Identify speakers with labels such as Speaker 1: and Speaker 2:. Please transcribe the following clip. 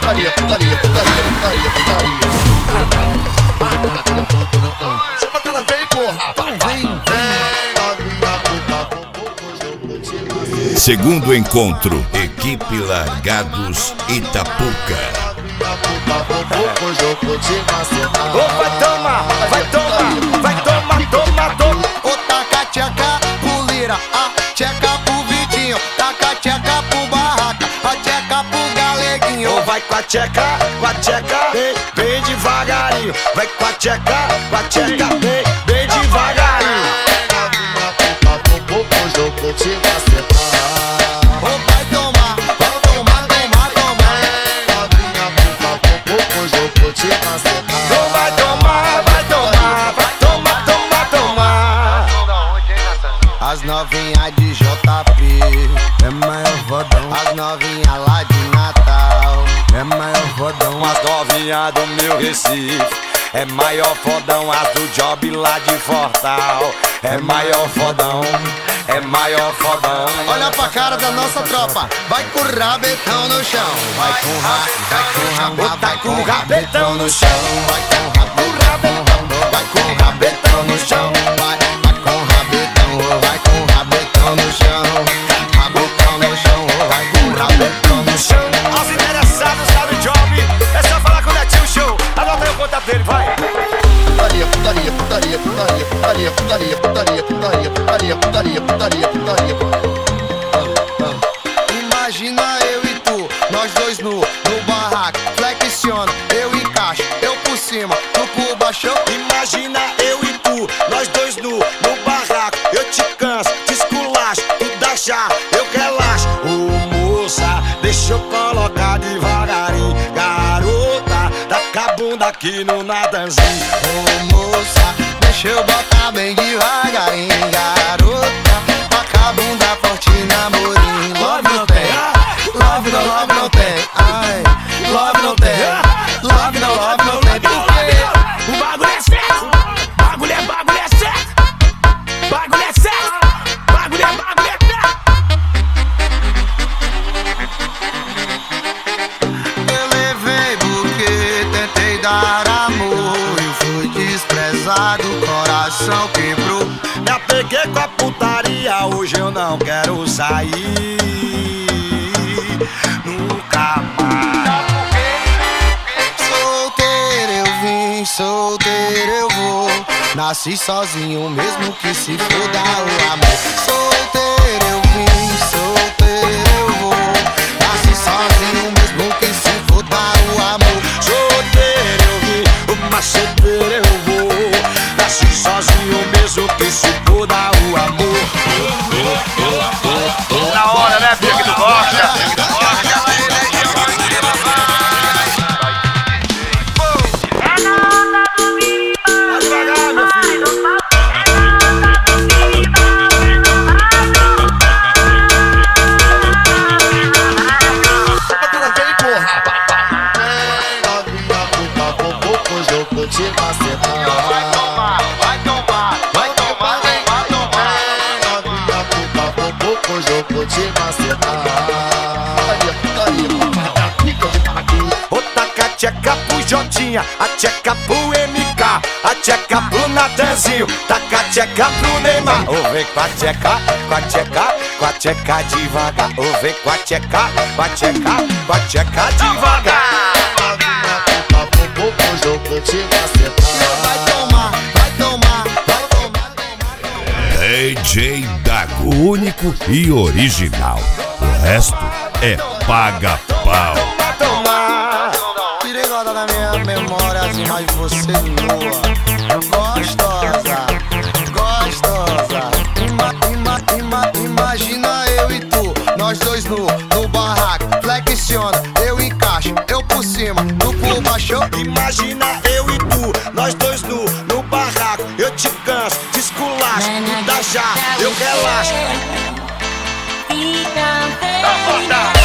Speaker 1: putaria, putaria, putaria, putaria, putaria. Chama que ela vem, porra. Vem.
Speaker 2: Segundo encontro, equipe Largados Itapuca.
Speaker 3: Vai tomar. Ô, taca a tcheca pro Lira, a tcheca pro Vidinho, taca a tcheca pro Barraca, a tcheca pro Galeguinho.
Speaker 4: Vai com a tcheca, bem devagarinho. Vai com a tcheca, bem devagarinho.
Speaker 3: As novinhas de JP é maior fodão. As novinhas lá de Natal é maior fodão.
Speaker 4: As novinhas do meu Recife é maior fodão. As do Job lá de Fortal é maior fodão.
Speaker 3: Olha pra cara da nossa tropa, vai com o rabetão no chão. Vai com o rabetão no chão. Vai com o rabetão no chão. Vai com o rabetão no chão. Rabetão no chão, vai com o rabetão no chão.
Speaker 4: Aos interessados lá do Job, é só falar com o Netinho Show. Anota aí o contato dele, vai.
Speaker 1: Putaria, putaria, putaria, putaria, putaria, putaria, putaria, putaria, putaria, putaria, putaria.
Speaker 3: Imagina eu e tu, nós dois no barraco. Flexiona, eu encaixo, eu por cima, tu por baixo.
Speaker 4: Imagina eu e tu, nós dois no barraco. Eu te canso, te esculacho, tu dá chá, eu relaxo. Ô moça, deixa eu colocar devagarinho. Garota, taca a bunda aqui no nadanzinho.
Speaker 3: Ô moça, deixa eu botar bem devagarinho. Garota, taca a bunda forte na morinho. Love não tem, love não tem. Ai, love não tem, love não tem. Porque
Speaker 4: o bagulho é sério, bagulho é sério, bagulho é sério, bagulho é sério.
Speaker 3: eu levei porque tentei dar amor. Eu fui desprezado, coração quebrou.
Speaker 4: Me apeguei com a putaria, hoje eu não quero sair. Nunca mais.
Speaker 3: Solteiro eu vim, solteiro eu vou. Nasci sozinho mesmo que se foda o amor. Solteiro eu vim, solteiro eu vou. Nasci sozinho mesmo que se foda o amor.
Speaker 4: Solteiro eu vim, uma solteira eu vou. Nasci sozinho mesmo que se foda o amor. Na hora, né, filho, que tu gosta? Tcheca pro Jotinha, a tcheca pro MK, a tcheca pro Natanzinho, taca a tcheca pro Neymar. Ô vem com a tcheca, com a tcheca, com a tcheca devagar. Ô vem com a tcheca, com a tcheca, com a tcheca devagar.
Speaker 3: Vai tomar.
Speaker 2: DJ Dago, único e original. O resto é paga-pau.
Speaker 3: Tirei guarda na minha memória as imagens de você nua. Gostosa. Imagina eu e tu, nós dois no barraco. Flexiona, eu encaixo, eu por cima, tu por baixo.
Speaker 4: Imagina eu e tu, nós dois no barraco. Eu te canso, te esculacho, tu dá já, eu relaxo.
Speaker 5: Fica bem.